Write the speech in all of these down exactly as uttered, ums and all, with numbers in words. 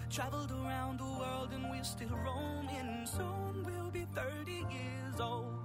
Traveled around the world and we're still roaming. Soon we'll be thirty years old.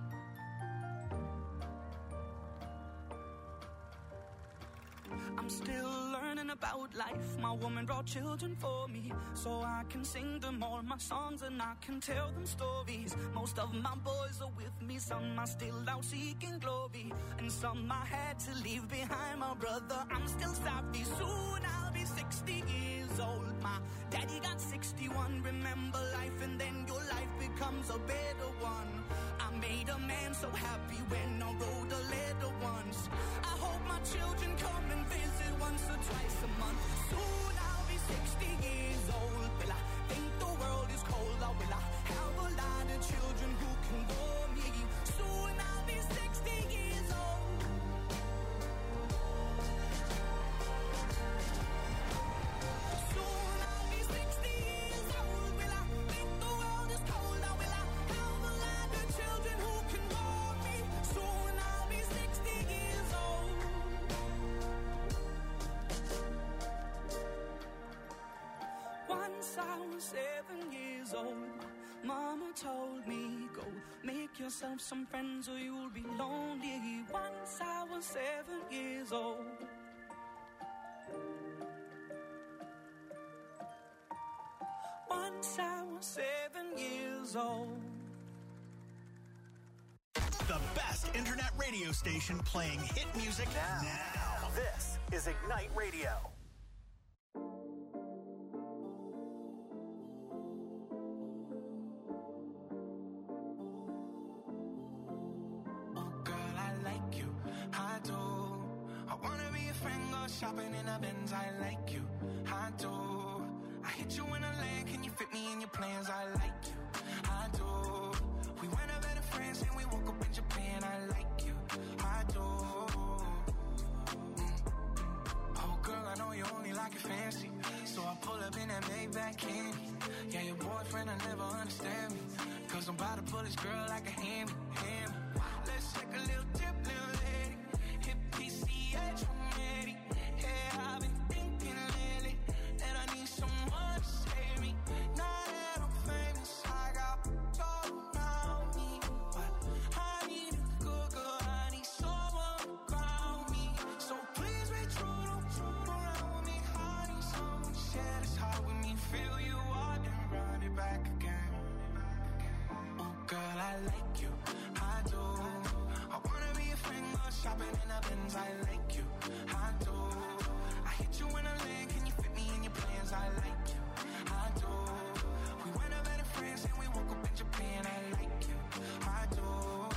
I'm still learning about life. My woman brought children for me, so I can sing them all my songs and I can tell them stories. Most of my boys are with me, some are still out seeking glory, and some I had to leave behind. My brother, I'm still savvy. Soon I'll be sixty years old. My daddy got sixty-one. Remember life and then your life becomes a better one. I made a man so happy when I wrote a letter once. I hope my children come and visit once or twice a month. Soon I'll be sixty years old. Will I think the world is cold, or will I have a lot of children who can bore me? Soon I'll be sixty years old. Soon I'll be sixty years old. Will I think the world is cold, or will I have a lot of children who can bore me? Soon I'll be sixty years old. Once I was seven years old. Mama told me, go make yourself some friends or you'll be lonely. Once I was seven years old. Once I was seven years old. The best internet radio station playing hit music now. now. This is Ignite Radio. Shopping in a Benz, I like you, I do. I hit you in a lane, can you fit me in your plans? I like you, I do. We went out better friends and we woke up in Japan, I like you, I do. Mm. Oh girl, I know you only like it fancy, so I pull up in that Maybach candy. Yeah, your boyfriend will never understand me, cause I'm about to pull this girl like a hammy, hammy. Let's take a little dip, little lady, hit P C H one eighty. I've been thinking lately that I need someone to save me. Now that I'm famous, I got all around me, but I need a good girl, I need someone to ground me. So please be true, don't true around with me. I need someone to share this heart with me. Feel you out and run it back again. Oh girl, I like you, I do. I wanna be a friend, go shopping in a Benz, I like you, I do. You in a lane, can you fit me in your plans? I like you, I do. We went out better friends and we woke up in Japan. I like you, I do,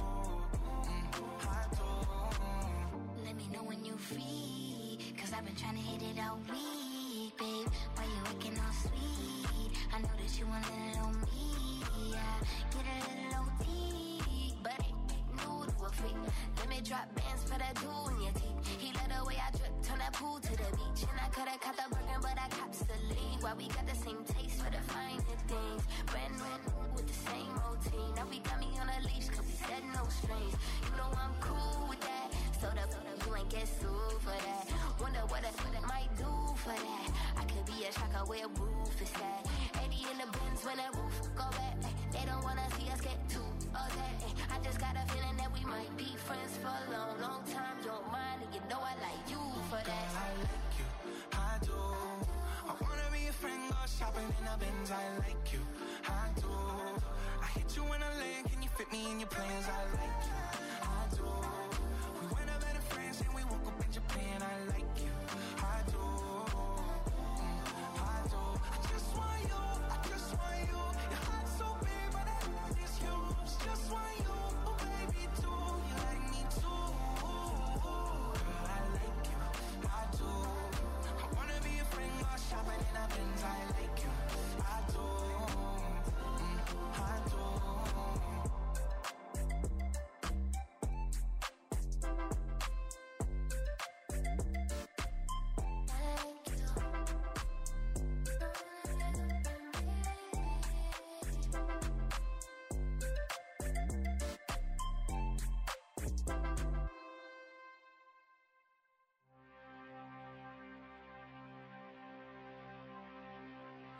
mm, I do. Let me know when you free, cause I've been trying to hit it all week, babe. Why you looking all sweet? I know that you want a little me, yeah. Get a little O T, but ain't new to a freak. Let me drop bands for that dude in your teeth. He let the way I drip, turn that pool to the beach. And I coulda caught the Birkin, but I cops the lead. Why we got the same taste for the finer things. Brand new with the same routine. Now we got me on a leash, cause we said no strings. You know I'm cool with that. So the you ain't get sued for that. Wonder what I might do for that. I could be a shocker where a roof is at. eighty in the Benz when that roof go back. They don't wanna see us get too upset. I just got a feeling that we might be friends for a long, long time. Don't mind, and you know I like you for that. Girl, I like you, I do. I wanna be a friend, go shopping in a Benz. I like you, I do. I hit you in a lane, can you fit me in your plans? I like you, I do. We went out better friends and we woke up in Japan. I like you, I do, mm, I do. I just want you, I just want you. Your heart's so big, but I love is yours. Just want you, oh baby, do you like me too? Girl, I like you, I do. I wanna be a friend, go shopping in a Benz. I like you, I do, mm, I do.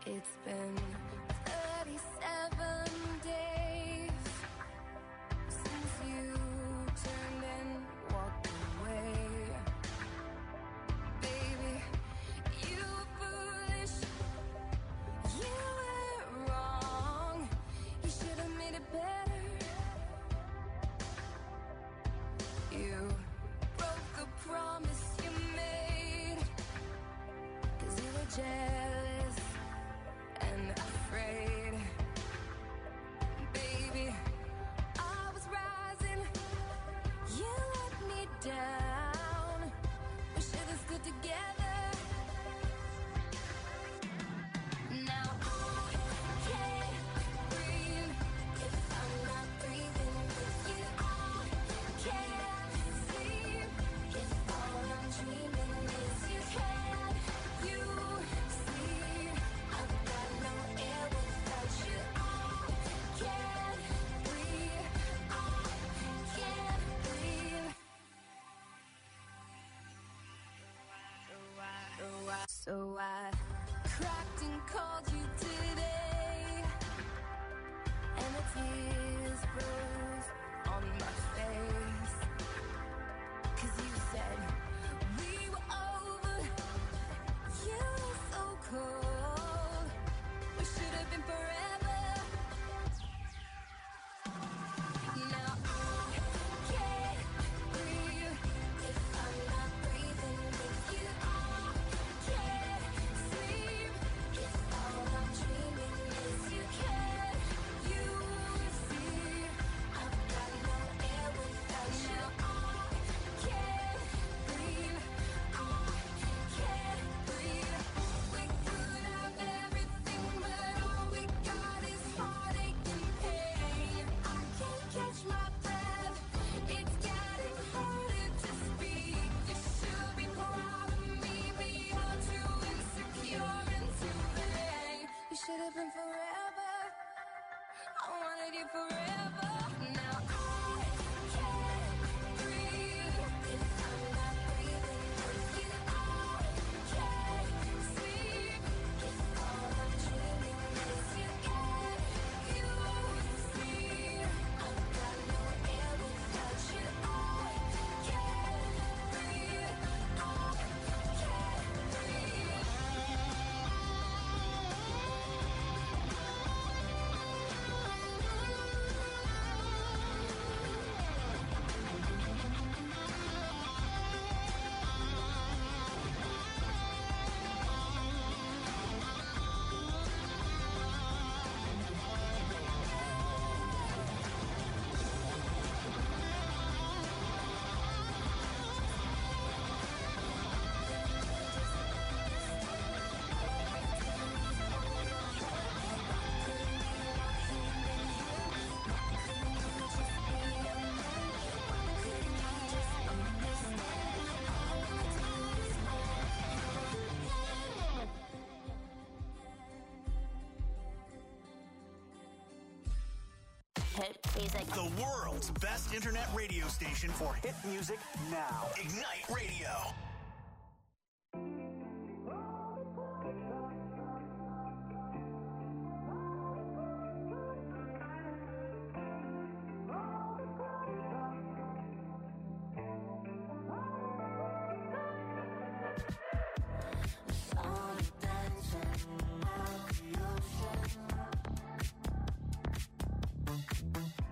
It's been thirty-seven days since you turned and walked away. Baby, you were foolish, you were wrong, you should have made it better. You broke the promise you made, 'cause you were jealous and afraid. Baby, I was rising, you let me down. We should have stood together. Now I can't breathe if I'm not breathing with you. I can't sleep if all I'm dreaming is you. Can you see I've got no air without you? I can't breathe, I can't breathe. So I cracked and called you today, and the tears froze on my face, 'cause you said we were over, you were so cold, we should have been forever. Now I can't breathe if I'm not breathing with you. I can't sleep if all I'm dreaming is you. Can you see I've got no air without you? I can't breathe, I can't breathe. We could have everything, but all we got is heartache and pain. I can't catch my breath, it's getting harder to speak. You should be proud of me, but you're too insecure and too vain. We should have been forever, I wanted you forever. Now I can't breathe if I'm not breathing with you. I can't sleep if all I'm dreaming is you. Can you see I've got no air without you? I can't breathe, I can't breathe. Hit music. The world's best internet radio station for hit music now. Ignite Radio.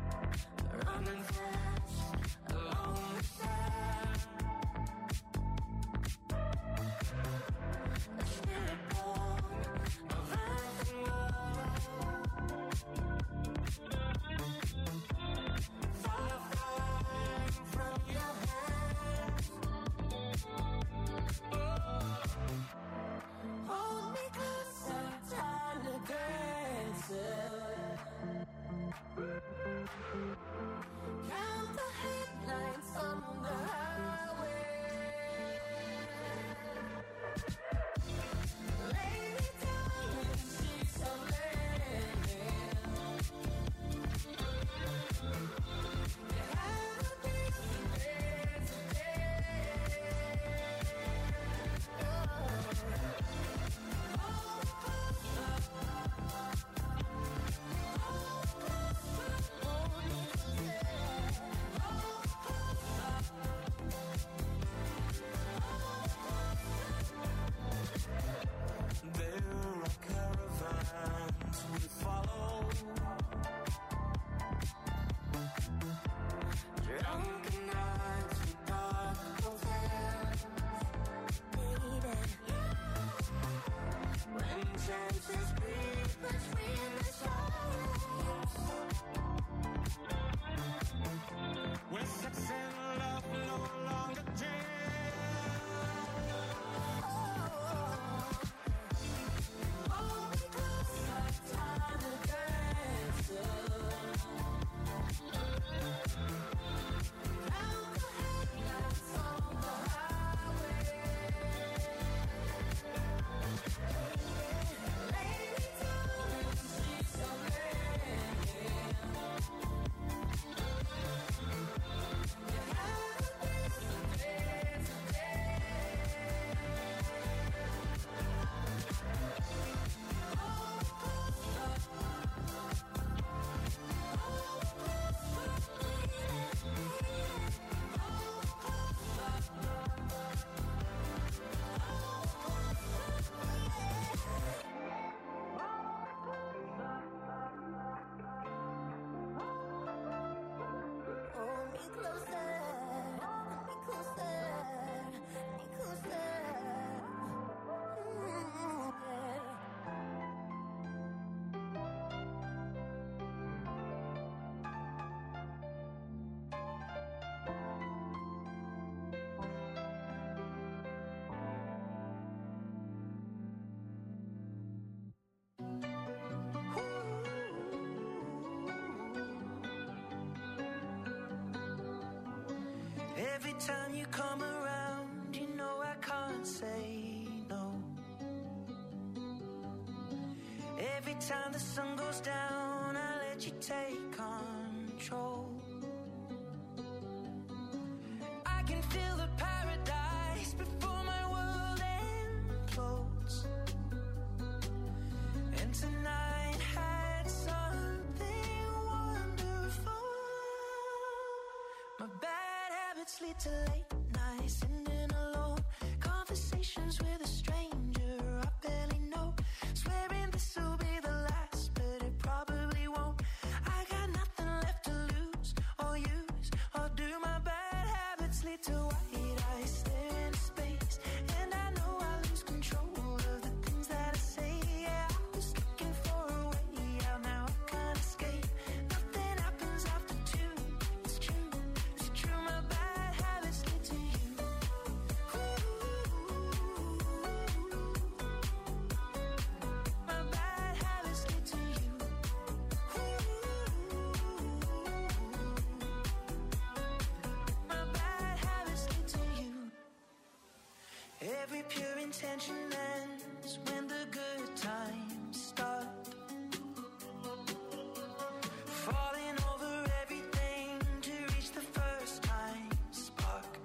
Running fast along the sand. me closer, me closer, me closer. Every time you come around, you know I can't say no. Every time the sun goes down, I let you take control. I can feel the paradise before my world implodes. And tonight had something wonderful. My bad habits lead to late nights, sitting alone, conversations with a stranger I barely know, swearing this will be the last, but it probably won't. I got nothing left to lose or use or do. My bad habits lead to white eyes staring into space, and I know I lose control of the things that I say. Yeah, I was looking for a way out, now I can't escape. Nothing happens after two. It's true, it's true. My bad habits lead to you. My bad habits lead to you. My bad habits lead to you. Every pure intention ends when the good times start. Falling over everything to reach the first time spark.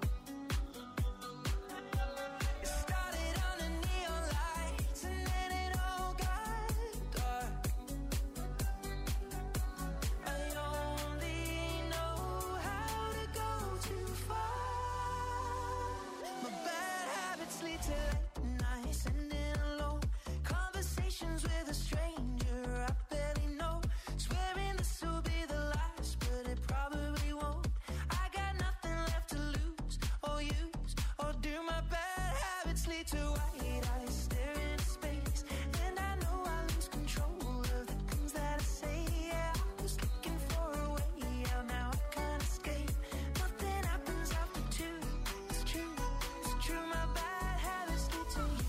It started on the neon lights and then it all got dark. I only know how to go too far. My bad habits lead to late nights, sitting alone, conversations with a stranger I barely know, swearing this will be the last, but it probably won't. I got nothing left to lose or use or do. My bad habits lead to white eyes staring into space, and I know I lose control of the things that I say. Yeah, I was looking for a way out, now I can't escape. Nothing happens after two. It's true, it's true. My bad habits lead to you.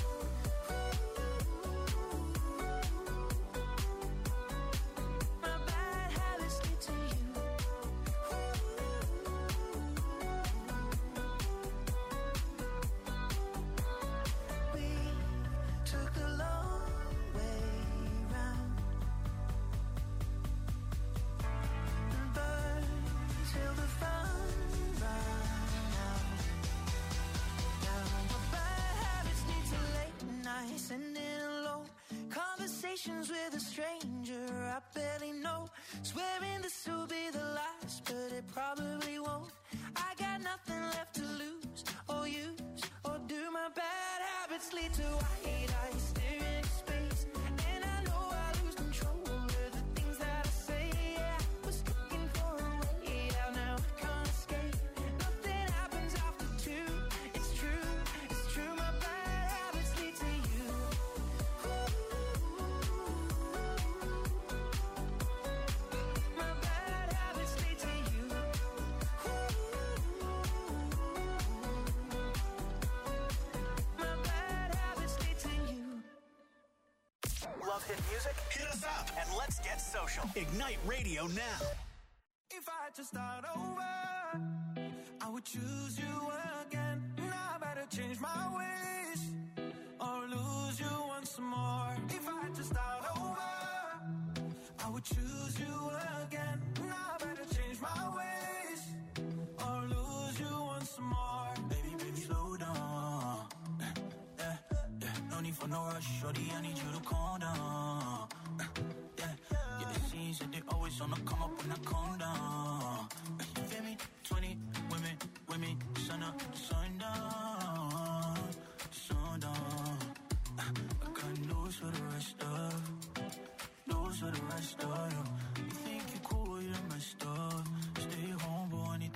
My bad habits lead to you. We took the long way round and burned till the fun ran out. Now my bad habits lead to late nights, sitting alone, conversations with a stranger I barely know, swearing this will be the last, but it probably won't. I got nothing left to lose or use or do. My bad habits lead to white eyes staring into space, and I know I lose control of the things that I say. Yeah, I was looking for a way out, now I can't escape. Nothing happens after two. It's true, it's true. My bad habits lead to you. My bad habits lead to you. My bad habits lead to you. Love hit music? Hit us up and let's get social. Ignite Radio now. If I had to start over, I would choose you again. Now I better change my ways or lose you once more. If I had to start over, I would choose you again. Now I better change my ways or lose you once more. Baby, baby, slow down. Yeah, yeah, no need for no rush, shorty, I need you to calm down. Yeah, yeah, it seems that they always on the come up when I calm down. You feel me? Twenty women, women, sun up, sun down, sun down. I got news for the rest of, news for the rest of you. You think you're cool, you're messed up. Stay home, but when you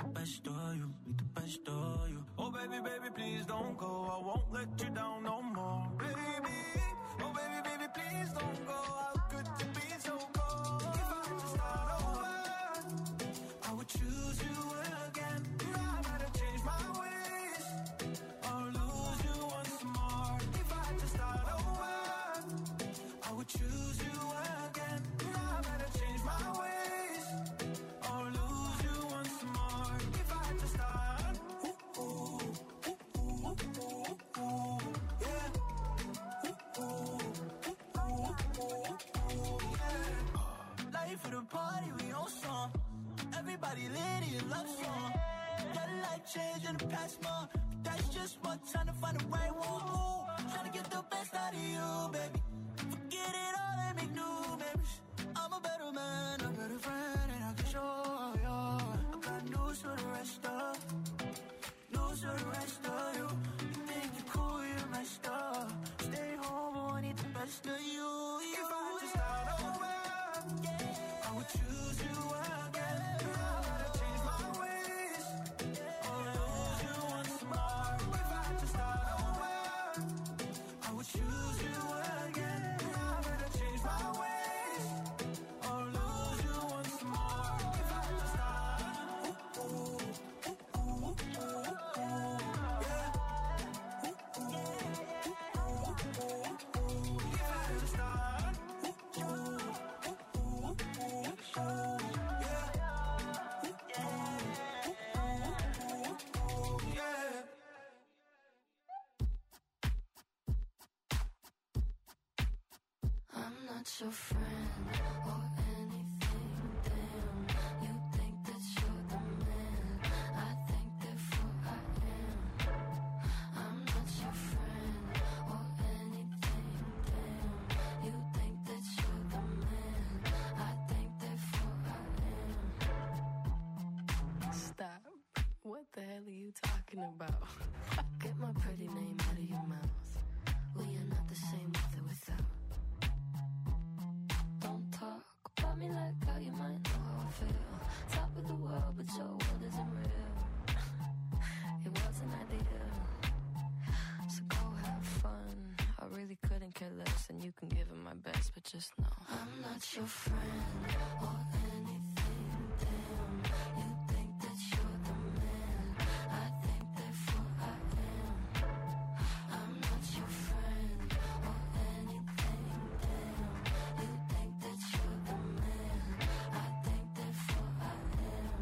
don't go. I won't let you down no more. Baby, oh baby, baby, please don't go. How could you be so cold? If I just start over, I would choose you again. I better change my ways or lose you once more. If I just start over, I would choose you again. I better change my ways or lose you once more. If I just start, ooh, ooh, ooh, ooh, ooh, ooh, yeah. Ooh, ooh, ooh, ooh, ooh, yeah. Life of the party, we on song. Everybody lit in love song. Got a life change in the past month. That's just what trying to find a right one. Trying to get the best out of you, baby. Forget it all and make new memories. I'm a better man, a better friend, and I can show you. I got news for the rest of, news for the rest of you. You think you're cool, you're messed up. Stay home, I want it the best of you. If I just start over, I would choose you again. I gotta change my ways or lose you once more. If I just start over, I would choose you again. I better change my ways or lose you once more. If I just start, ooh, ooh, ooh, ooh, ooh, ooh, yeah. Ooh, ooh, ooh, ooh, ooh, ooh. If I just start, ooh, ooh, ooh, ooh, ooh, ooh, yeah. Ooh, ooh, ooh, ooh, yeah. I'm not your friend or anything, damn. You think that you're the man, I think therefore I am. I'm not your friend or anything, damn. You think that you're the man, I think therefore I am. Stop. What the hell are you talking about? Get my pretty name out of your mouth. We are not the same with or without. Don't talk about me like how you might know how I feel. Top of the world, but your world isn't real. It wasn't ideal. So go have fun. I really couldn't care less, and you can give it my best, but just know I'm not your friend or anything, damn. You think that you're the man, I think therefore I am. I'm not your friend or anything, damn. You think that you're the man, I think therefore I am.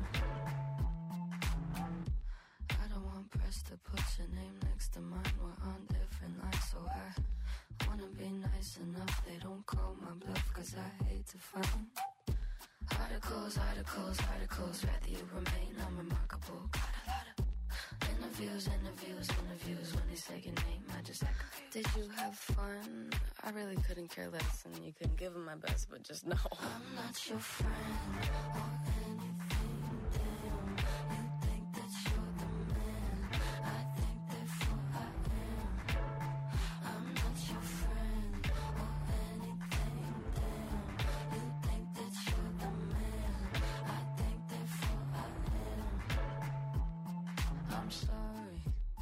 I don't want press to put your name next to mine. We're on different lines, so I wanna be nice enough. They don't call my bluff, cause I hate to find articles, articles, articles. Rather you remain unremarkable. Got a lot of interviews, interviews, interviews. When they say your name, I just aggravate. Did you have fun? I really couldn't care less, and you couldn't give them my best, but just know I'm not your friend or anything, damn. You think that you're the man, I think therefore I am. I'm not your friend or anything, damn. You think that you're the man, I think therefore I am. I'm sorry.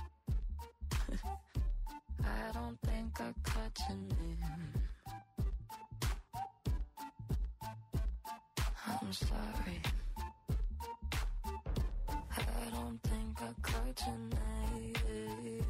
I don't think I caught your name. I'm sorry. I don't think I caught your name.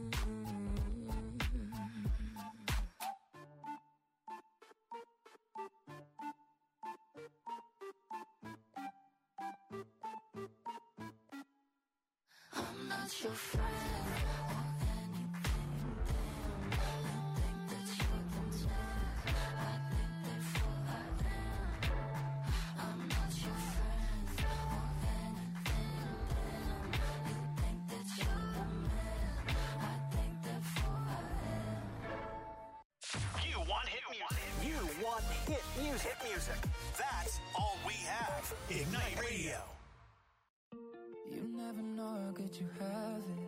I'm not your friend or anything, damn. You think that you're the man, I think therefore I am. I'm not your friend or anything, damn. You think that you're the man, I think therefore I am. You want hit music. You want hit music. Hit music. That's all we have. Ignite Radio. You never know how good you have it.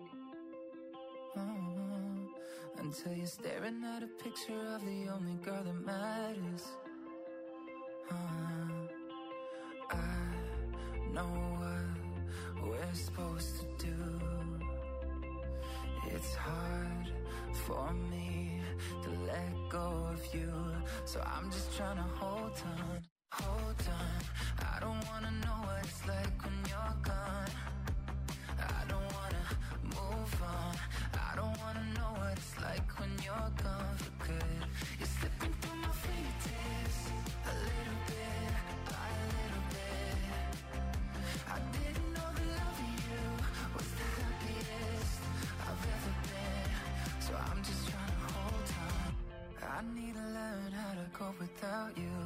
Uh-huh. Until you're staring at a picture of the only girl that matters. Uh-huh. I know what we're supposed to do. It's hard for me to let go of you, so I'm just trying to hold on, hold on. I don't wanna know what it's like when you're gone. I don't wanna move on. I don't wanna know what it's like when you're gone for good. You're slipping through my fingertips, a little bit by a little bit. I didn't know the love of you was the happiest I've ever been, so I'm just trying to hold on. I need to learn how to go without you.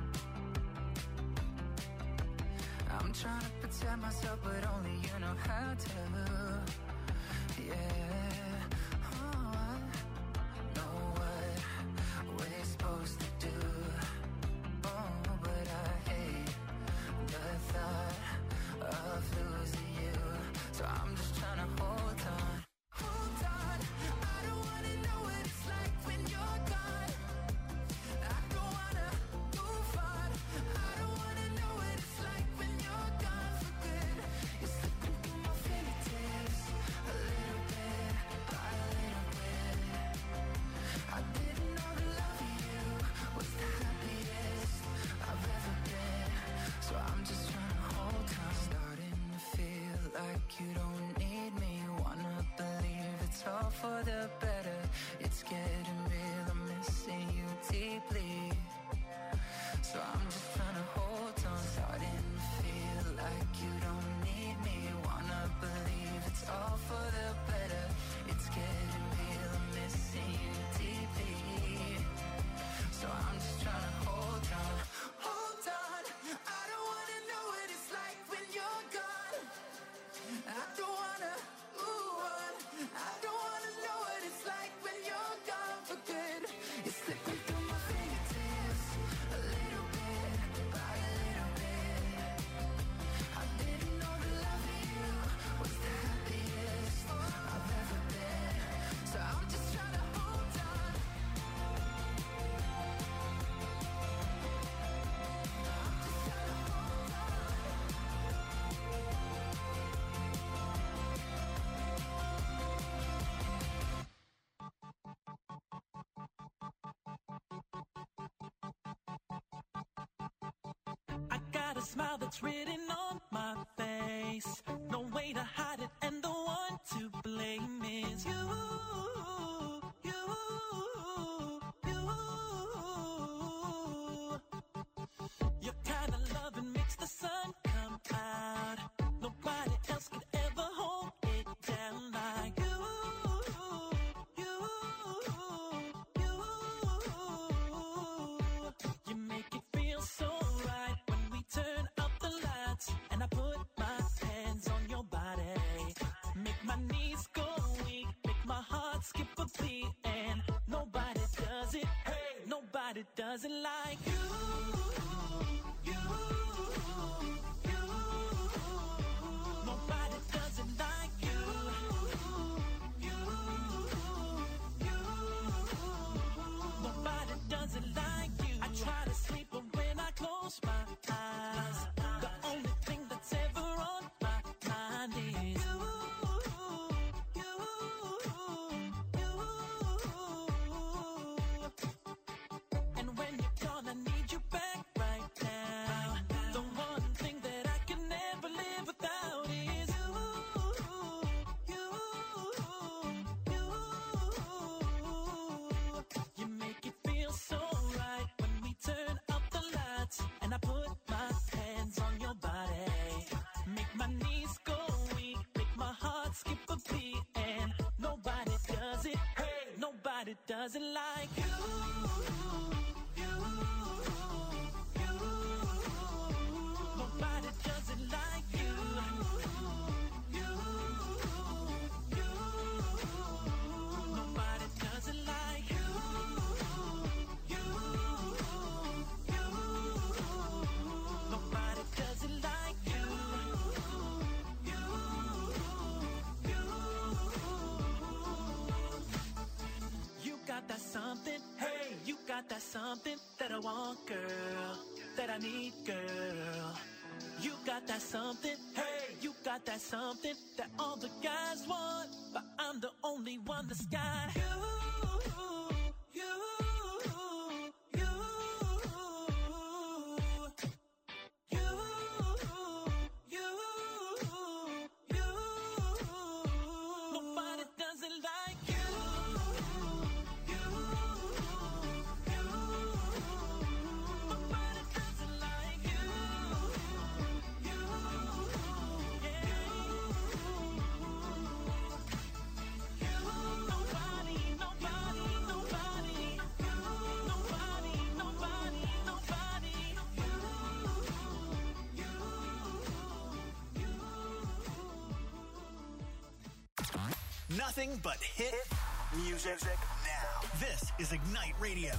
I'm trying to protect myself, but only you know how to. Yeah, oh, I know what we're supposed to do. Oh, but I hate the thought of losing you, so I'm just trying to hold on. Hold on, I don't wanna know what it's like when you're gone. I don't wanna move on. I don't wanna know what it's like when you're gone for good. You're slipping through my fingertips, a little bit by a little bit. I didn't know the love of you was the happiest I've ever been, so I'm just trying to hold on. Starting to feel like you don't need me. Wanna believe it's all for the better. It's getting real, I'm missing you deeply, so I'm just trying to hold on. Starting to feel like you don't need me. Wanna believe it's all for the better. It's getting real, I'm missing you deeply, so I'm just trying to hold on. Hold on, I don't wanna know what it's like when you're gone. I don't wanna move on. I don't wanna know what it's like when you're gone for good. You're slipping through my fingertips, a little bit by a little bit. I didn't know the love of you was the happiest I've ever been, so I'm just trying to hold on. I got a smile that's written on my face. No way to hide it, and the one to blame is you. You, you. Your kind of loving makes the sun come out. Nobody else could ever hold it down like you. You, you. You make it feel so right when we turn up the lights and I put my hands on your body. Make my knees go weak, make my heart skip a beat, and nobody does it. Hey, nobody does it like you. You, you. Nobody does it like you. You, you. Nobody does it like you. I try to sleep, but when I close my eyes, the only thing that's ever on my mind is you, you, you. And when you're gone, I need you back right now. The one thing that I can never live without is you, you, you. You make it feel so right when we turn up the lights and I put my hands on your body. Make my knees go weak, make my heart skip a beat, and nobody does it. Hey, nobody does it like you. You, you. Nobody does it like you. You, you. Nobody does it like you. You, you. Nobody does it like you. You, you. You got that something, hey, you got that something that I want, girl, that I need, girl. You got that something, hey, you got that something that all the guys want, but I'm the only one that's got you. You, you, you, you. Nobody does it like you. You, you. Nobody does it like you. You, yeah. You, nobody, nobody, nobody. You, nobody, nobody, nobody. You, you, you. Nothing but hit music now. This is Ignite Radio.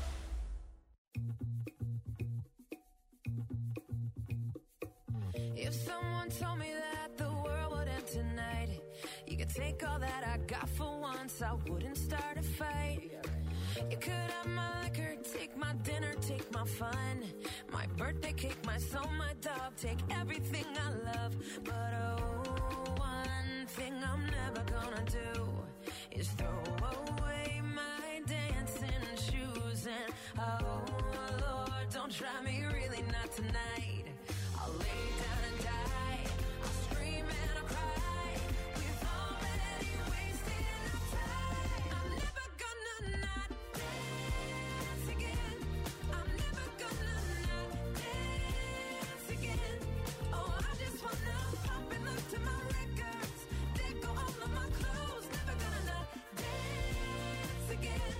If someone told me that the world would end tonight, you could take all that I got for once, I wouldn't start a fight. You could have my liquor, take my dinner, take my fun, my birthday cake, my soul, my dog, take everything I love. But oh, one thing I'm never gonna do is throw away my dancing shoes. And oh Lord, don't try me, really not tonight. I'll lay down and die, I'll scream and I'll cry. We've already wasted enough time. I'm never gonna not dance again. I'm never gonna not dance again. Oh, I just wanna pop and look to my records. They go all of my clothes. Never gonna not dance again.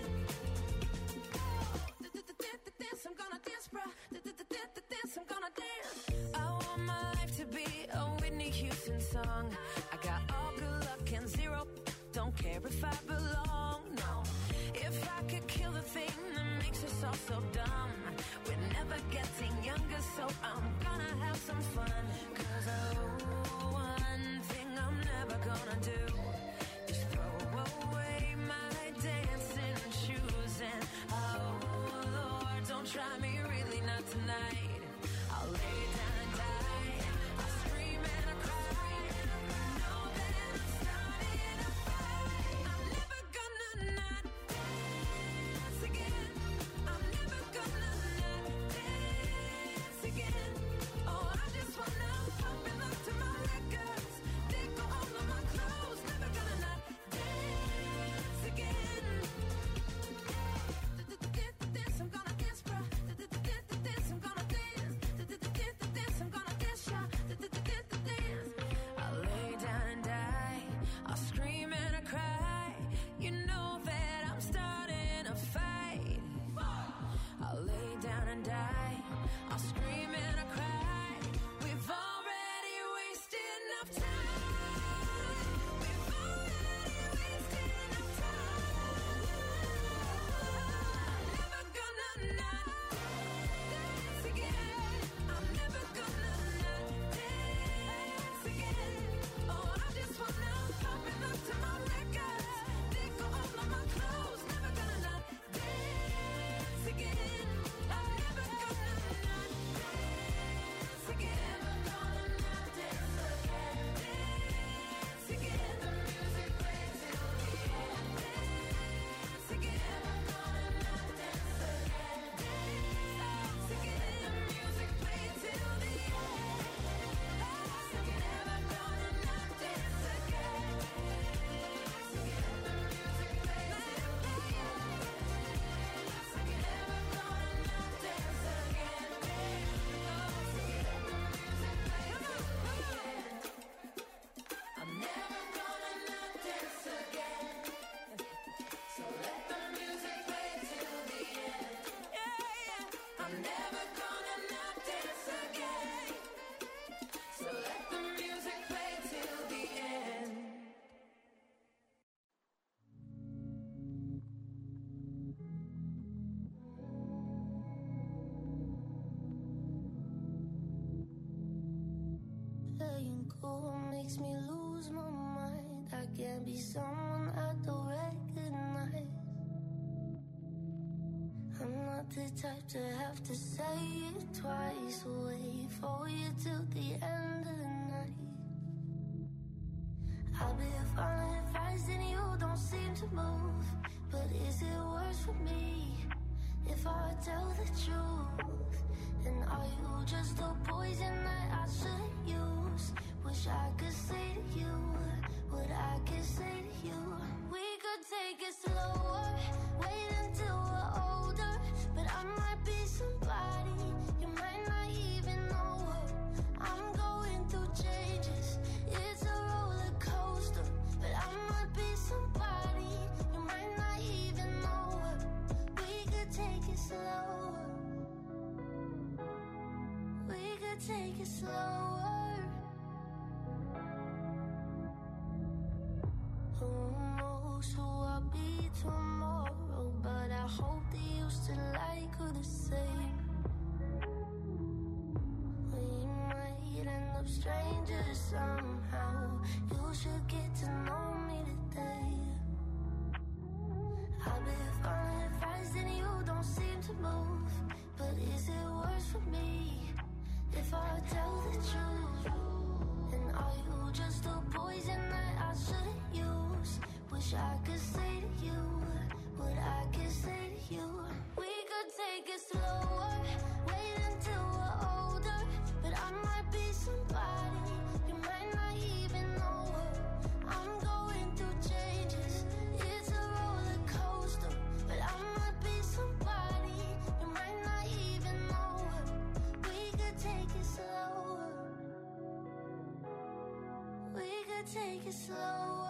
Dance, I'm gonna dance, bruh. Dance, I'm gonna dance. I want my life to be a Whitney Houston song. I got all good luck and zero. Don't care if I belong, no. If I could kill the thing that makes us all so dumb, we're never getting younger, so I'm gonna have some fun. Cause oh, one thing I'm never gonna do is throw away my dancing shoes. And oh Lord, don't try me, really not tonight. I'll lay down and die, I'll scream and I'll cry. Know that I'm starting a fight. I'm never gonna not dance again. I'm never gonna not dance again. Oh, I just wanna pop and look to my records. They go all of my clothes. Never gonna not dance again. Dance, I'm gonna dance, bruh. Dance, I'm gonna dance. Dance, I'm gonna dance, y'all. Dance. I'll lay down and die, I'll scream and I cry. You know that I'm starting a fight. I'll lay down and die, I'll scream and I cry. We've already wasted enough time. We've already wasted enough time. Never gonna not dance again. I'm never gonna not dance again. Oh, I just wanna pop and look to my records. They go all of my clothes. Never gonna not dance again. I'm never gonna not dance again. Never gonna not dance again. Dance again. The music plays till the end. Dance again. Never gonna not dance again. Dance again. The music plays till the end. Dance again. Never gonna not dance again. Dance again. The music plays till the end. Dance again. Never gonna not dance again. Dance again. The music plays till the end. I'm never gonna not dance again. So let the music play till the end. Yeah, yeah. I'm never gonna not dance again. So let the music play till the end. Playing cool makes me lose my mind. I can't be someone I don't recognize. I'm not the type to have to say it twice. Wait for you till the end of the night. I've been falling fast and you don't seem to move. But is it worse for me if I tell the truth? And are you just a poison that I shouldn't use? Wish I could say to you what I could say to you. We could take it slower, wait until we're older. But I might be somebody you might not even know her. I'm going through changes, it's a roller coaster. But I might be somebody you might not even know her. We could take it slower, we could take it slower. Who knows who I'll be tomorrow, but I hope that you still like her the same. We might end up strangers somehow. You should get to know me today. I've been falling fast and you don't seem to move. But is it worse for me if I tell the truth? And are you just a poison that I shouldn't use? Wish I could say to you what I could say to you. We could take it slower, wait until we're older. But I might be somebody you might not even know her. I'm going through changes, it's a roller coaster. But I might be somebody you might not even know her. We could take it slower, we could take it slower.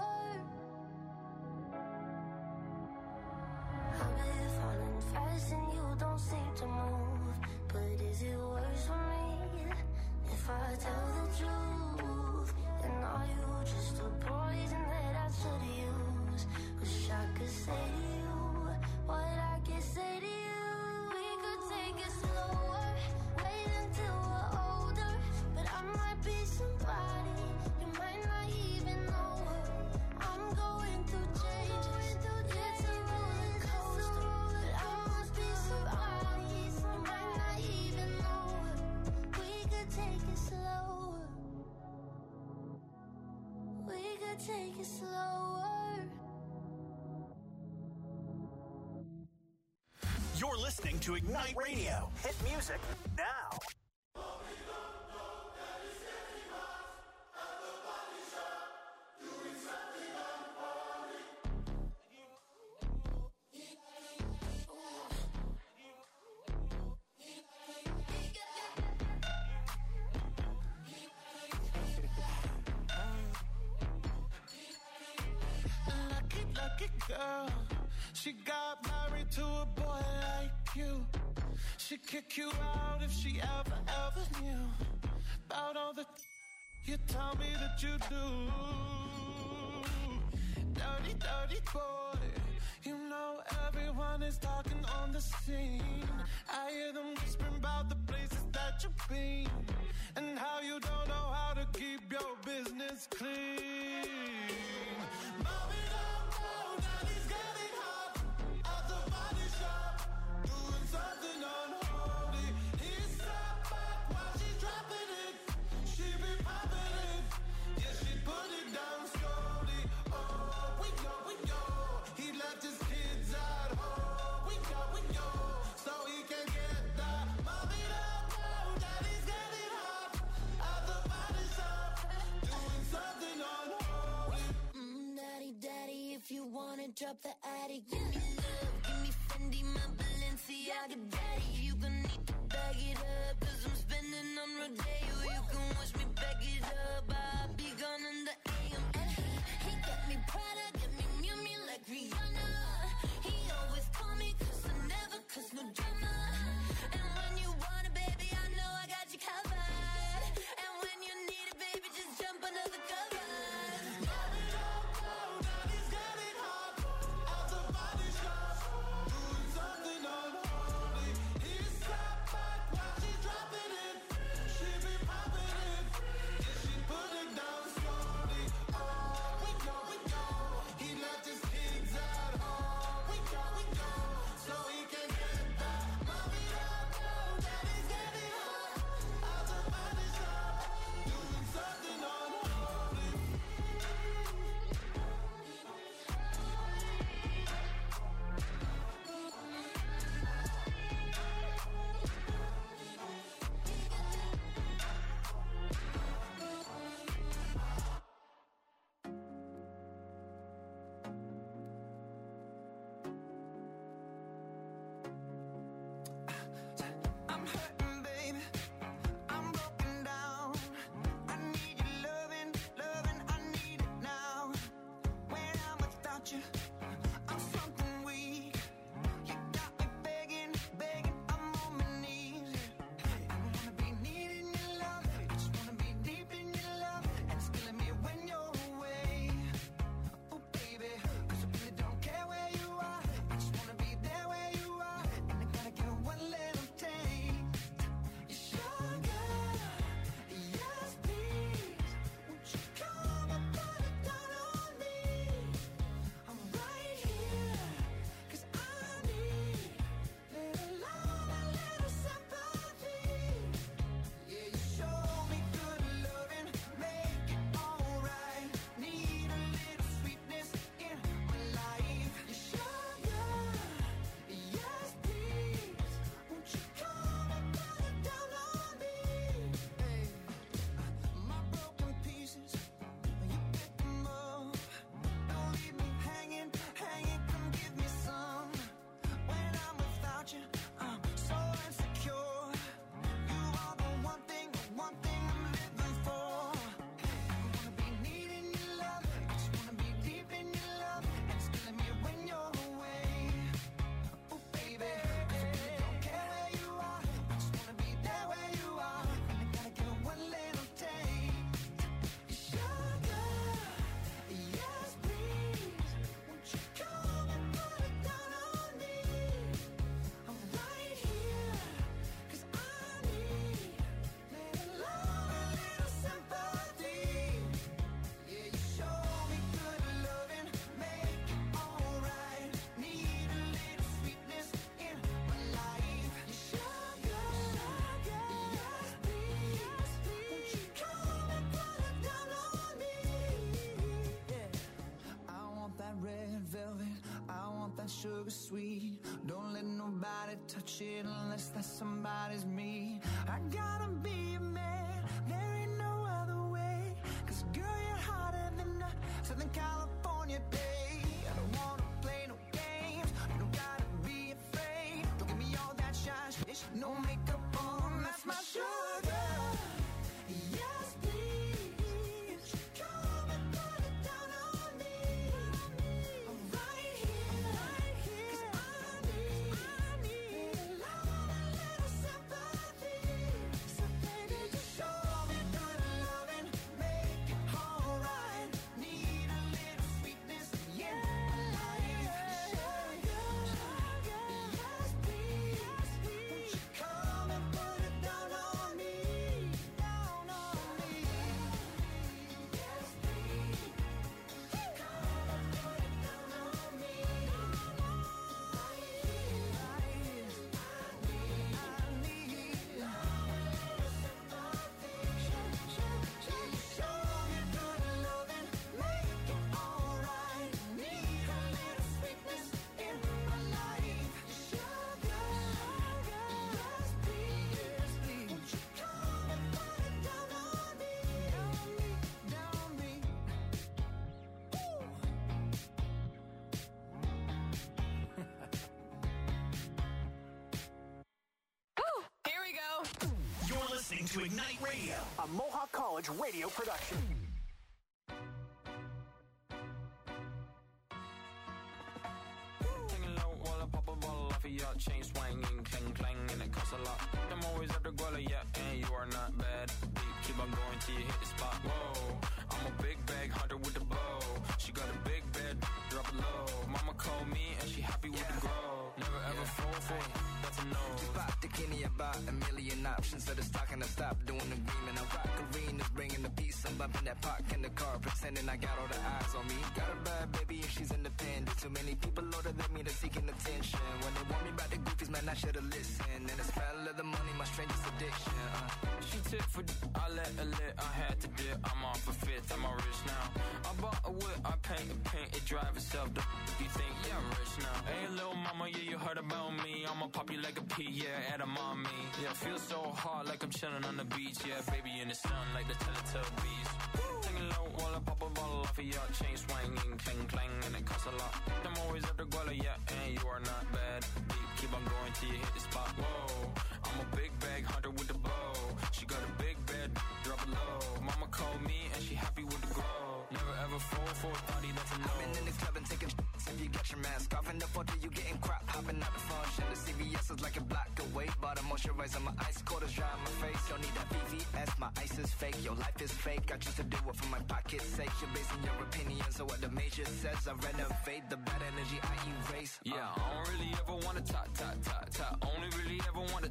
I've been falling fast and you don't seem to move. But is it worse for me if I tell the truth? And are you just a poison that I should use? Wish I could say to you what I can say to you. We could take it slower, wait until we're older. But I might be somebody you might not even know her. I'm going through changes, it's a roller coaster. But I must be somebody you might not even know her. We could take it slower, we could take it slower. You're listening to Ignite Radio. Hit music now. Lucky, lucky girl. She got married to a boy like you. She'd kick you out if she ever, ever knew about all the you tell me that you do. Dirty, dirty boy. You know everyone is talking on the scene. I hear them whispering about the places that you've been and how you don't know how to keep your business clean. Mommy, don't know that he's getting hot at the body shop, doing something unholy. He sat back while she's dropping it. She be popping it, yeah, she put it down slowly. Oh, we know, we know, he left his kids at home. We know, we know, so he can get that. Mommy, don't know that he's getting hot at the body shop, doing something unholy. Mm, daddy, daddy, if you wanna drop the attic, give me love, give me Fendi, my Balenciaga, daddy. You gon' need to bag it up, cause I'm spending on Rodeo. You can watch me back it up, I'll be gone in the A M. And he, he got me Prada, got me Miu Miu like Rihanna. He always call me cause I never cause no drama. And when you want it, baby, I know I got you covered. And when you need it, baby, just jump under the covers. Mommy, don't know that he's getting hot at the body shop, doing something unholy. He sat back while she's driving. sugar sweet. Don't let nobody touch it unless that somebody's me. I gotta be a man, there ain't no other way. Cause girl, you're hotter than a Southern California day. I don't wanna play no games, you don't gotta be afraid. Don't give me all that shy shit, no makeup on, that's my sugar. Yes, please, come and put it down on me. I'm right here, right here, 'cause I need, I need a love, a little sympathy. So baby, just show me good loving, make it alright. Need a little sweetness in my life. Sugar, sugar, yes please, won't you come and put it down on me, down on me. Yes please, come and put it down on me. Right here, right here, I need, I need love, a little sympathy. Show me good loving, make it alright. Need a little sweetness in my life. Sugar, yes please, won't you come and put it down on me, down me, down me. Here we go. You're listening to Ignite Radio, a Mohawk College radio production. Hanging low while I pop a bottle off of your chain swinging, clang clang, and it costs a lot. I'm always after Guala, yeah, and you are not bad. Deep, keep on going till you hit the spot. Whoa, I'm a big bag hunter with the bow. She got a big bed, drop it low. Mama called me and she happy with the grow. Never ever fall for it, that's a no. Just bought the Kenny about a million options. So the stock and I stopped doing the green. I rock arenas, bringing the peace. I'm bumping that park in the car, pretending I got all the eyes on me. Got a bad baby and she's independent. Too many people older than me, they're seeking attention. When they want me about the goofies, man, I should've listened. And the smell of the money, my strangest addiction. Uh. She tip for d- I let her lit, I had to dip. I'm off a fifth, I'm all rich now. I bought a whip, I paint a paint, it drive itself. The f- you think, yeah, I'm rich now. Hey, little mama, yeah, you heard about me. I'ma pop you like a pea, yeah, at a mommy. Yeah, feel so hard like I'm chilling on the beach. Yeah, baby in the sun like the Teletubbies. Hanging low while I pop a bottle off of your chain swinging, clang clang, and it costs a lot. I'm always after Guala, yeah, and you are not bad. Deep, keep on going till you hit the spot. Whoa, I'm a big bag hunter with the bow. She got a big bed, drop it low. Mama called me and she happy with the grow. Never ever fall for a thotty, that's a no. I've been in the club and taking shots. If you got your mask off in the photo, you getting crap. Hopping out the function. The C V S is like a block away. Bought a moisturizer, my ice cold is dry on my face. Don't need that V V S, my ice is fake. Your life is fake. I choose to do it for my pocket's sake. You're basing your opinions on what the major says. I renovate the bad energy I erase. Uh. Yeah, I don't really ever wanna top, top, top, top. Only really ever wanna.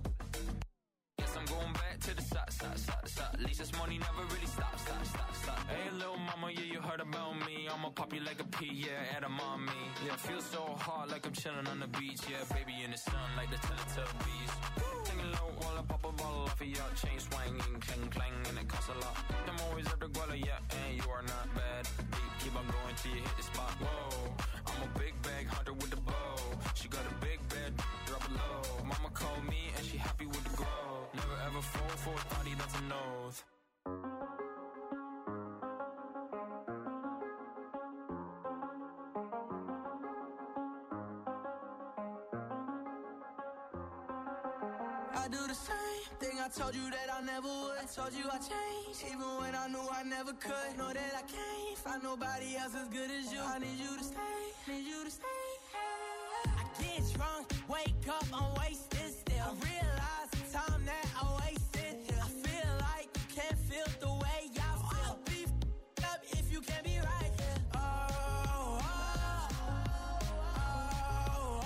Yes, I'm going back to the side, side, side, side. At least this money never really stops, stop, stop, stop. Hey, little mama, yeah, you heard about me. I'ma pop you like a pea, yeah, at a mommy. Yeah, feel so hard like I'm chilling on the beach. Yeah, baby in the sun like the Teletubbies. Hanging low while I pop a bottle off of your chain swinging, clang clang, and it costs a lot. I'm always after Guala, yeah, and you are not bad. Deep, keep on going till you hit the spot. Whoa, I'm a big bag hunter with the bow. She got a big bed, drop it low. Mama called me and she happy with the grow. Never ever fall for a thotty, that's a nose. I do the same thing I told you that I never would. I told you I changed, even when I knew I never could. Know that I can't find nobody else as good as you. I need you to stay, need you to stay. I get drunk, wake up, I'm wasted still. I realize the time that I wasted here. I feel like you can't feel the way I feel. I'll be f***ed up if you can't be right here. Oh, oh, oh, oh,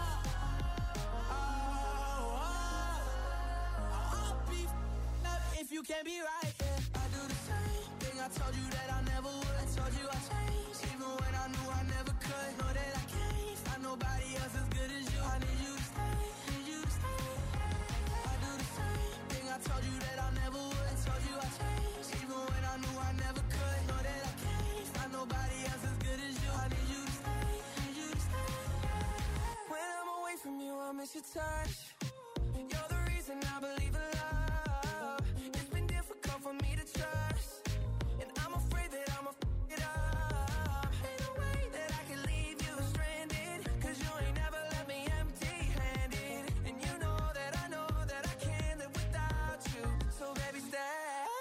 oh, oh. I'll be f***ed up if you can't be right here. I do the same thing I told you that I never would. I told you I changed, even when I knew I never could. Know that I can't find nobody else as good as you. I need you to stay, need you to stay. I do the same thing I told you that I never would. I told you I changed, even when I knew I never could. Know that I can't find nobody else as good as you. I need you to stay, need you to stay. touch. You're the reason I believe in love. It's been difficult for me to trust, and I'm afraid that I'ma f it up. Ain't no way that I can leave you stranded, cause you ain't never left me empty-handed. And you know that I know that I can't live without you. So baby, stay.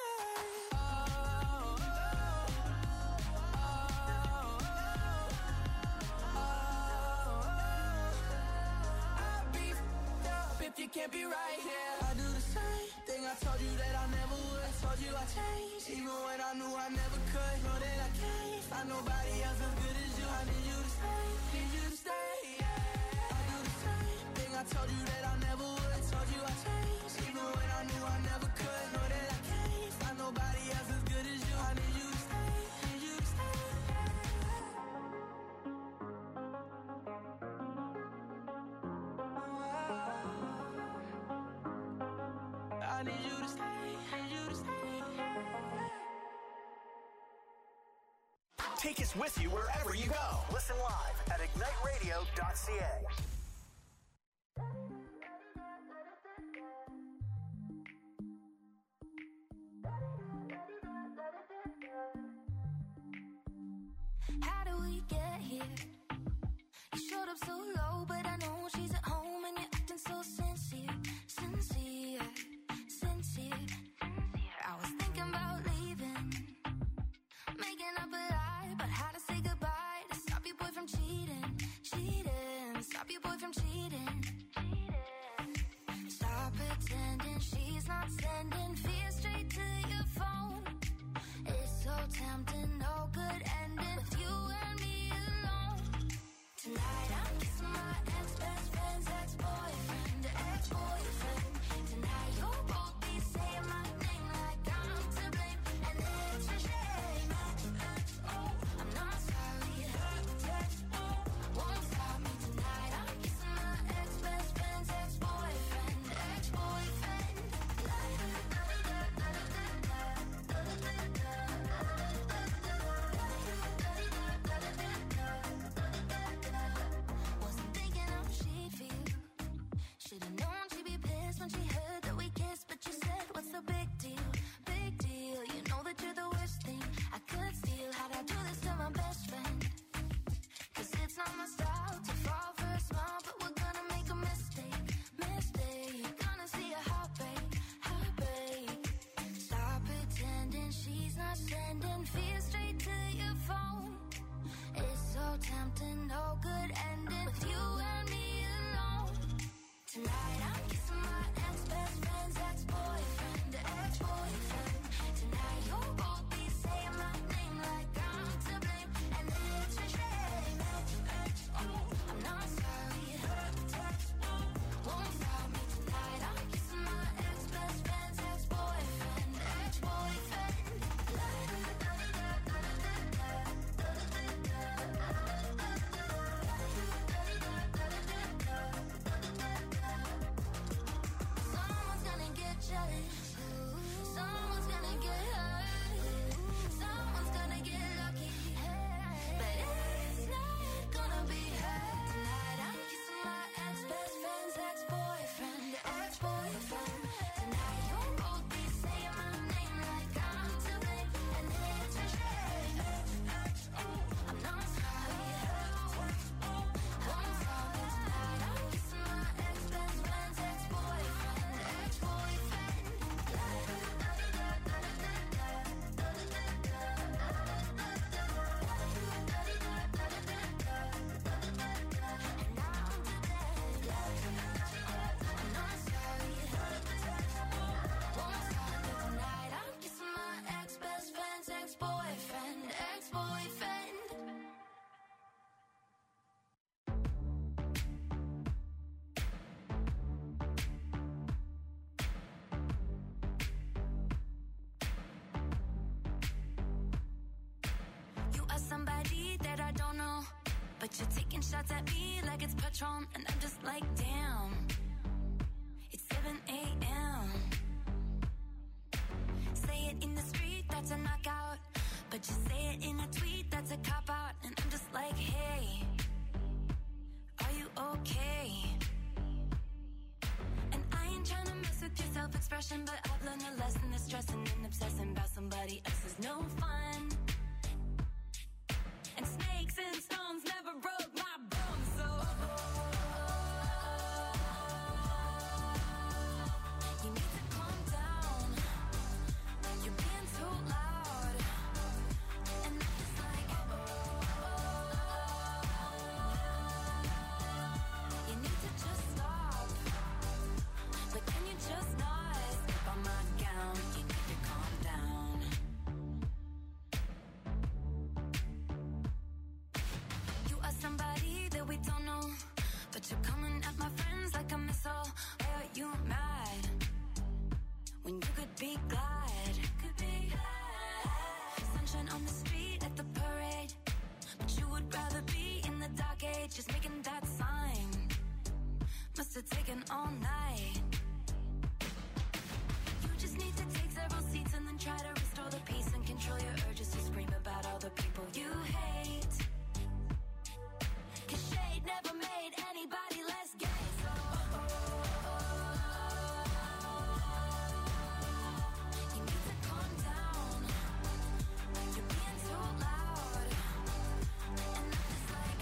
If you can't be right here, I do the same thing I told you that I never would. I told you I changed, even when I knew I never could. Know that I can't find nobody else as good as you. I need you to stay, need you to stay, yeah. I do the same thing I told you that I never would. I told you I changed, even when I knew I never could. Know that I can't find nobody else as good as you. I need you to stay, need you to stay. I need you to stay, need you to stay. Take us with you wherever you go. Listen live at ignite radio dot c a. How do we get here? You showed up so low, but I know she's at home and you're acting so sincere, sincere, sincere. I was thinking about leaving, making up a lie about how to say goodbye to stop your boy from cheating, cheating, stop your boy from cheating. Stop pretending she's not sending fear straight to your phone. It's so tempting, no good ending with you and me alone. Tonight I'm kissing my ex-best friend's ex-boyfriend, ex-boyfriend. Tonight you'll both be saying my name like I'm to blame, and it's a shame. I'm not sorry, won't stop me tonight. I'm kissing my ex-best friend's ex-boyfriend, ex-boyfriend. Wasn't thinking how she'd feel. Should've known she'd be pissed when she heard that we kissed, but you said, what's the big deal? Big deal. You know that you're the worst thing I could steal. How'd I do this to my best friend? Cause it's not my style to fall for a smile, but we're gonna make a mistake, mistake. Gonna see a heartbreak, heartbreak. Stop pretending she's not sending fear straight to your phone. It's so tempting, no good ending with you and me alone. Tonight I'm kissing my ex-best friend's ex-boyfriend, ex-boyfriend. Tonight you'll both be saying my name like I'm to blame, and it's a shame. I'm not sorry, won't stop me tonight. I'm kissing my ex-best friend's ex-boyfriend, ex-boyfriend. Someone's gonna get jealous, someone's gonna get hurt, someone's gonna get lucky, but it's not gonna be her. Tonight I'm kissing my ex-best friend's ex-boyfriend, ex-boyfriend. Tonight you'll both be saying my name like I'm to blame, and it's a shame. I'm not sorry, won't stop me tonight. I'm kissing my ex-best friend's ex-boyfriend, ex-boyfriend. I'm not sorry, won't stop me tonight. I'm kissing my ex-best friend's ex-boyfriend, ex-boyfriend. You are somebody that I don't know, but you're taking shots at me like it's Patron, and I'm just like, damn. It's seven a.m. Say it in the street, that's a knockout, but you say it in a tweet, that's a cop-out, and I'm just like, hey, are you okay? pure self-expression, but I've learned a lesson that stressing and obsessing about somebody else is no fun. And snakes and stones never broke my bones, so you need to calm down. You're being too loud, and it's like you need to just stop. Like, can you just not step on my gown? You need to calm down. You are somebody that we don't know, but you're coming at my friends like a missile. Why are you mad when you could be glad? Could be glad. Sunshine on the street at the parade, but you would rather be in the dark age, just making that sign. Must have taken all night. You just need to take several seats and then try to restore the peace and control your urges to scream about all the people you hate. Cause shade never made anybody less gay, so you need to calm down. You're being too loud, and I'm just like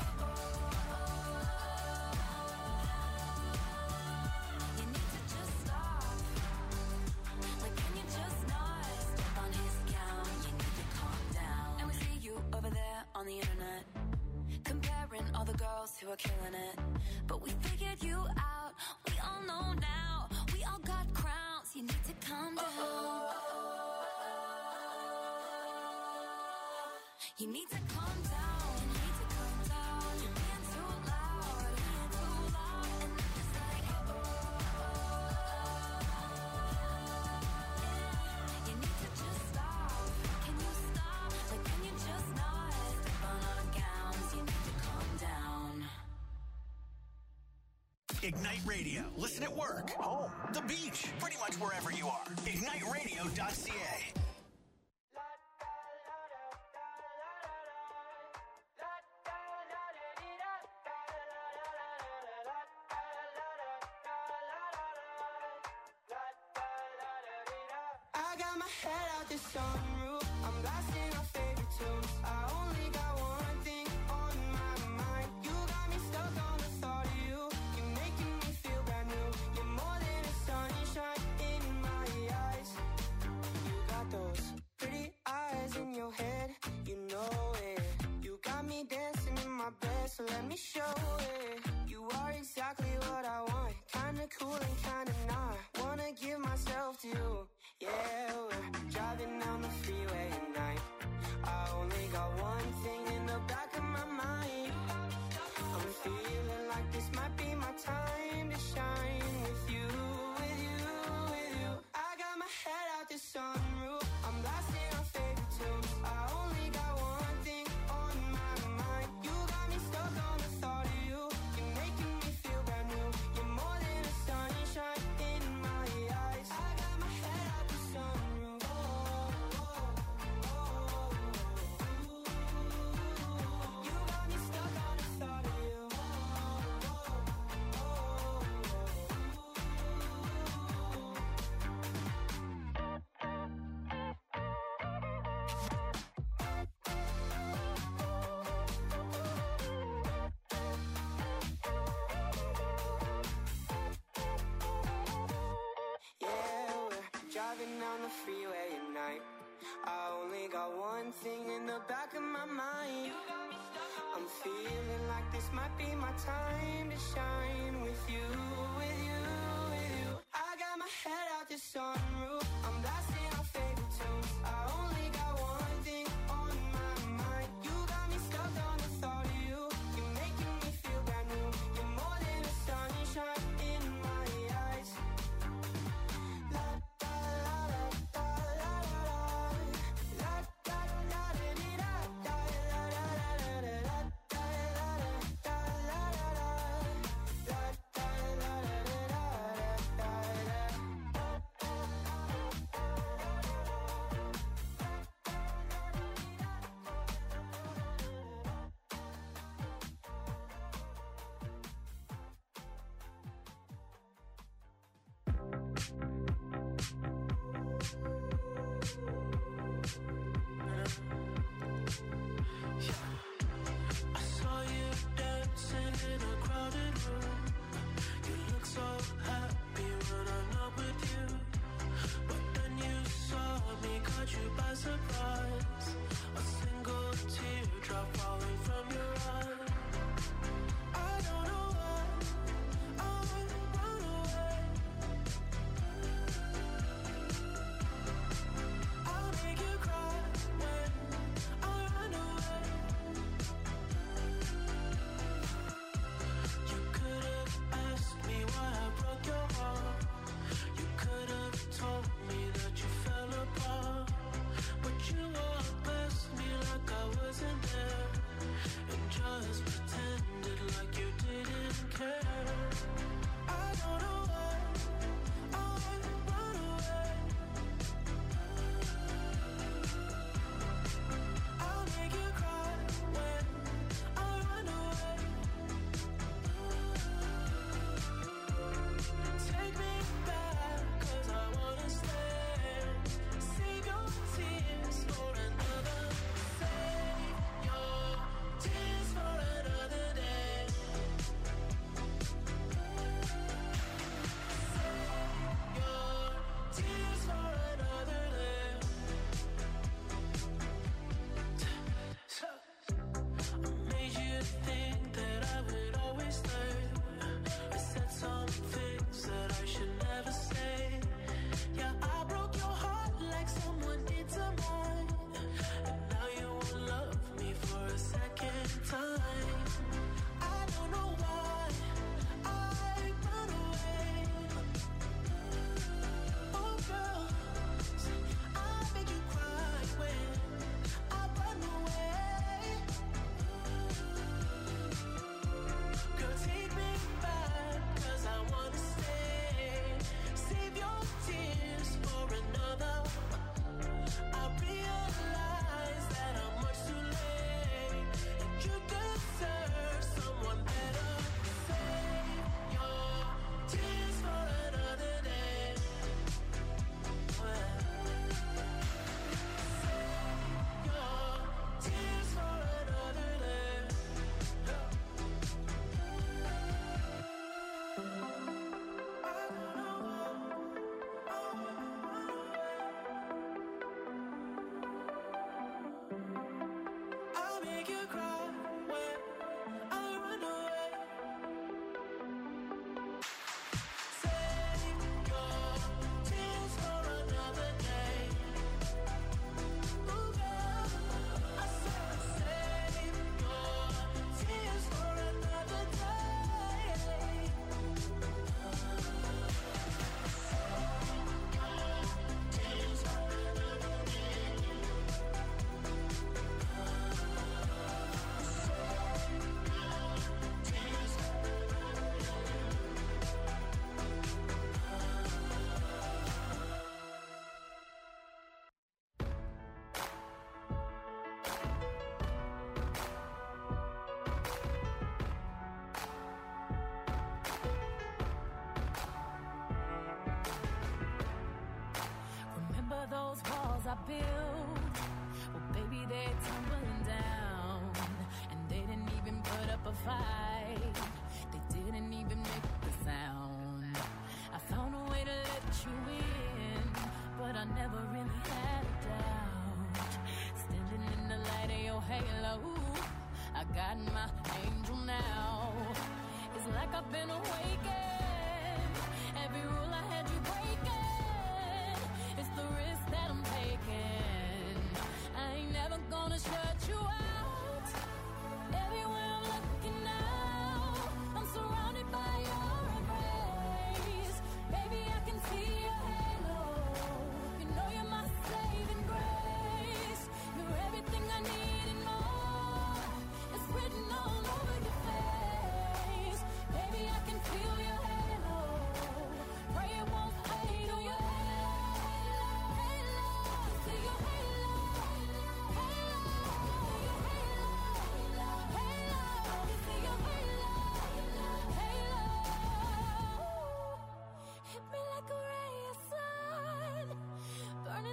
you need to just stop. Like, can you just not step on his gown? You need to calm down. And we see you over there on the internet, comparing all the girls who are killing it. But we figured you out. We all know now. We all got crowns. You need to calm down. You need to calm down. You need to calm down. You're being too loud. Being too loud. And I'm just like, you need to just stop. Can you stop? Like, can you just not step on our gowns? You need to calm down. Ignite Radio. Listen at work, home, the beach, pretty much wherever you are. ignite radio dot c a. I got my head out the sunroof. I'm blasting our favorite tunes. I only got one thing on my mind. You got me stuck on the thought of you. You're making me feel brand new. You're more than a sunshine in my eyes. You got those pretty eyes in your head. You know it. You got me dancing in my bed, so let me show it. You are exactly what I want. Kinda cool and kinda not. Wanna give myself to you. Yeah, we're driving down the freeway at night. I only got one thing in the back of my mind. I'm feeling like this might be my time to shine with you, with you, with you. I got my head out the sunroof. I'm blasting our favorite tunes. I only got one thing on my mind. You got me stuck on the thought of you. You're making me feel brand new. You're more than a sunshine in my eyes. I got my head out the sunroof. Oh, oh, oh, oh. You got me stuck on the thought of you. Oh, oh, yeah, we're driving down the freeway at night. I only got one thing in the back of my mind. I'm feeling like this might be my time to shine with you, with you, with you. I got my head out the sunroof. I'm blasting our favorite tunes. I only got one thing on my mind. You got me stuck on the thought of you. You're making me feel brand new. You're more than a sunshine in my eyes. La da la la da la la la. La da la da dee da da la la la la la la da la la da la la la. La da la la da da da da da. you by surprise. A single teardrop falling from your eye. I don't know why I run away. I'll make you cry when I run away. You could have asked me why I broke your heart. You could have told me that you fell apart. But you walked past me like I wasn't there, and just pretended like you didn't care. I don't know why I run away. I'll make you cry when I run away. Take me back, 'cause I wanna stay. Save your tears for another. Save your tears for another day. Save your tears for another day. So, I made you think that I would always stay. I said some things that I should never say. Yeah, I broke your heart like someone did to mine. And now you won't love me for a second time. I don't know why I run away. Oh girl, I make you cry when I run away. Girl, take me back, 'cause I wanna stay. Save your tears for another. I realize that I'm much too late, and you deserve someone better. Save your tears for another day. Well, save your tears for another day. I'll make you cry when I run away. Save your tears for another day. Ooh, girl, I said save your tears for another day. Tears for another day. Remember those walls I built? Well, baby, they're tumbling down. And they didn't even put up a fight. They didn't even make the sound. I found a way to let you in, but I never really had a doubt. Standing in the light of your halo, I got my angel now. It's like I've been awakened. Every rule I had you breaking.